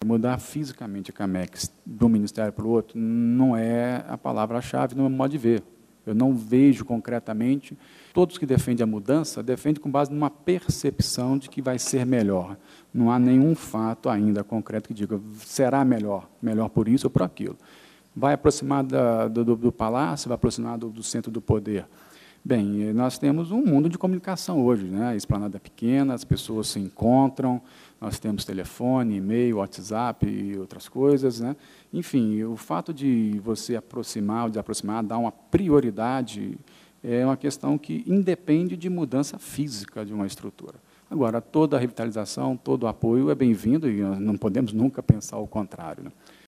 mudar fisicamente a Camex de um ministério para o outro não é a palavra-chave no meu modo de ver. Eu não vejo concretamente. Todos que defendem a mudança defendem com base numa percepção de que vai ser melhor. Não há nenhum fato ainda concreto que diga será melhor por isso ou por aquilo. Vai aproximar do palácio, vai aproximar do centro do poder. Bem, nós temos um mundo de comunicação hoje, né? A esplanada é pequena, as pessoas se encontram, nós temos telefone, e-mail, WhatsApp e outras coisas, né? Enfim, o fato de você aproximar ou desaproximar, dar uma prioridade, é uma questão que independe de mudança física de uma estrutura. Agora, toda a revitalização, todo o apoio é bem-vindo e nós não podemos nunca pensar o contrário, né?